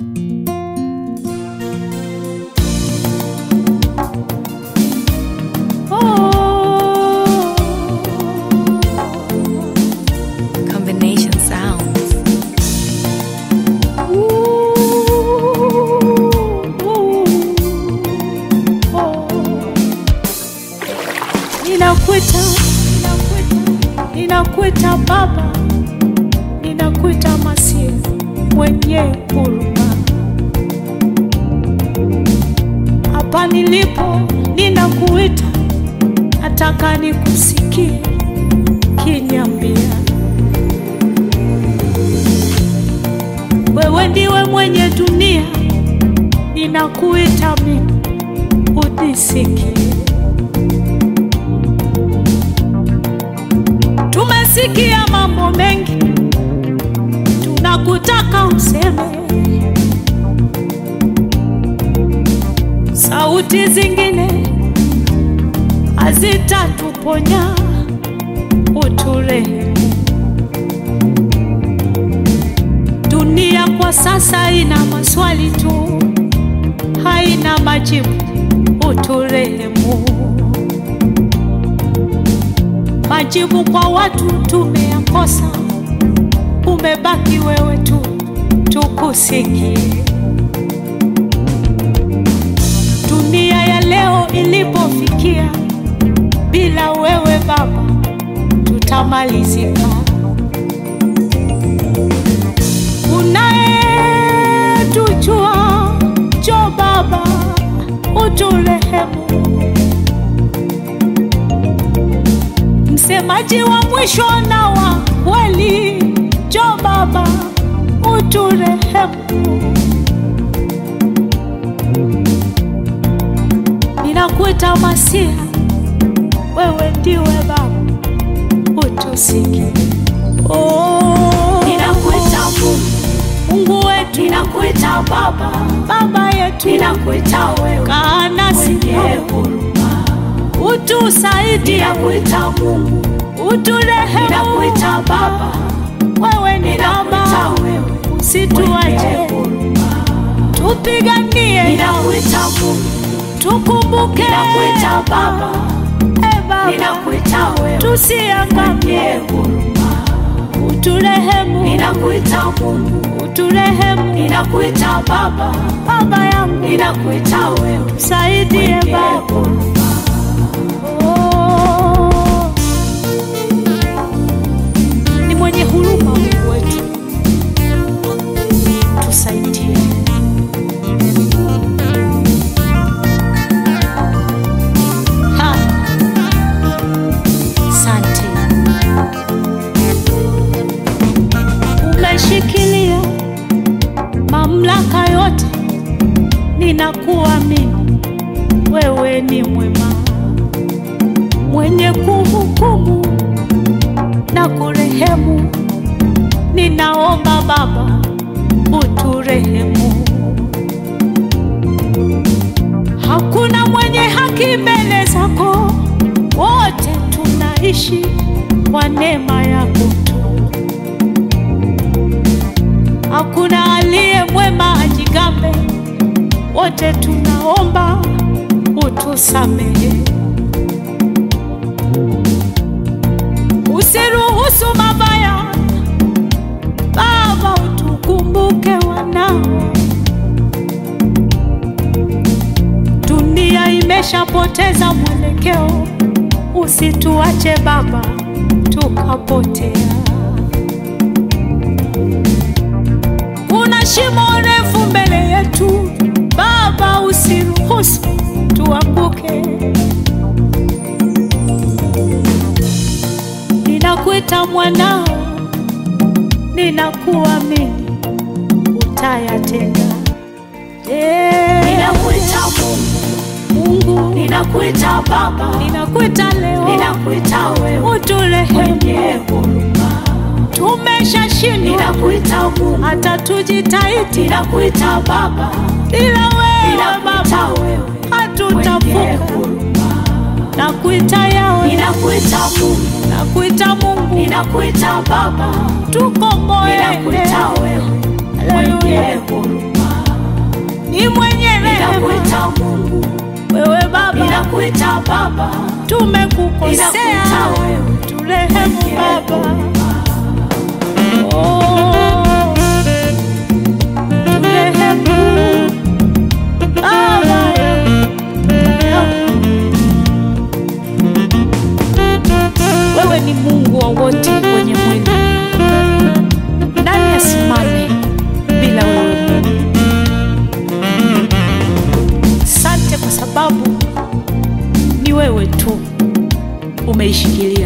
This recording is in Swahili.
Combination sounds. Ninakuita Baba, ninakuita Masihi mwenye huruma. Hapa nilipo ninakuita, nataka nikusikie kiniambia, wewe ndiwe mwenye dunia. Ninakuita mimi unisikie. Tumesikia mambo mengi, tunakutaka useme. Sauti zingine hazitatuponya, uturehemu. Dunia kwa sasa ina maswali tu, haina majibu, uturehemu. Majibu kwa watu tumeyakosa, umebaki wewe tu, tukusikie. Dunia ya leo ilipofikia, bila wewe Baba tutamalizika. Unayetujua, njoo Baba uturehemu. Msemaji wa mwisho na wa kweli, njoo Baba uturehemu. Ninakuita Masihi, wewe ndiwe Baba utusikie. Ninakuita Mungu wetu, ninakuita Baba, Baba yetu, ninakuita wewe, kaa nasi utusaidie. Ninakuita Mungu uturehemu. Ninakuita Baba, wewe ni Baba, usituache, tupiganie. Ninakuita Mungu, tukumbuke. Ninakuita Baba, Baba, ninakuita wewe, tusiangamie, uturehemu. Ninakuita Mungu uturehemu. Ninakuita Baba, Baba yangu, ninakuita wewe, tusaidie Baba. Ni mwenye huruma Mungu wetu, tusaidie. Asante. Umeshikilia mamlaka yote, ninakuamini wewe ni mwema, mwenye kuhukumu na kurehemu. Ninaomba Baba uturehemu. Hakuna mwenye haki mbele zako, wote tunaishi kwa neema yako tu. Hakuna aliye mwema ajigambe, wote tunaomba utusamehe. Usiruhusu mabaya Baba, utukumbuke wanao. Dunia imeshapoteza mwelekeo, usituache Baba tukapotea. Kuna shimo refu mbele yetu Baba, usiruhusu tuanguke. Ninakuita mwanao, ninakuamini utayatenda. Ninakuita Mungu, ninakuita Baba, ninakuita leo, ninakuita wewe, uturehemu. Tumeshashindwa, ninakuita Mungu, hata tujitahidi. Ninakuita Baba, ila wewe Baba hatutavuka. Nakuita Yahweh, ninakuita Mungu, nakuita Mungu, ninakuita Baba, tukomboe. Ninakuita wewe mwenye huruma. ninakuita Mungu. Wewe Baba, ninakuita Baba. Tumekukosea, turehemu Baba. Oh, turehemu Baba. Wewe ni Mungu wa wote wenye mwili. Nani asimame bila wewe? Asante kwa sababu ni wewe tu umeishikilia